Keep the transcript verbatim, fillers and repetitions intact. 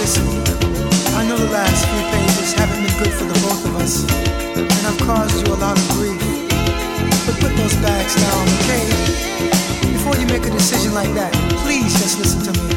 Listen, I know the last few pages haven't been good for the both of us, and I've caused you a lot of grief. But put those bags down, okay? Before you make a decision like that, please just listen to me.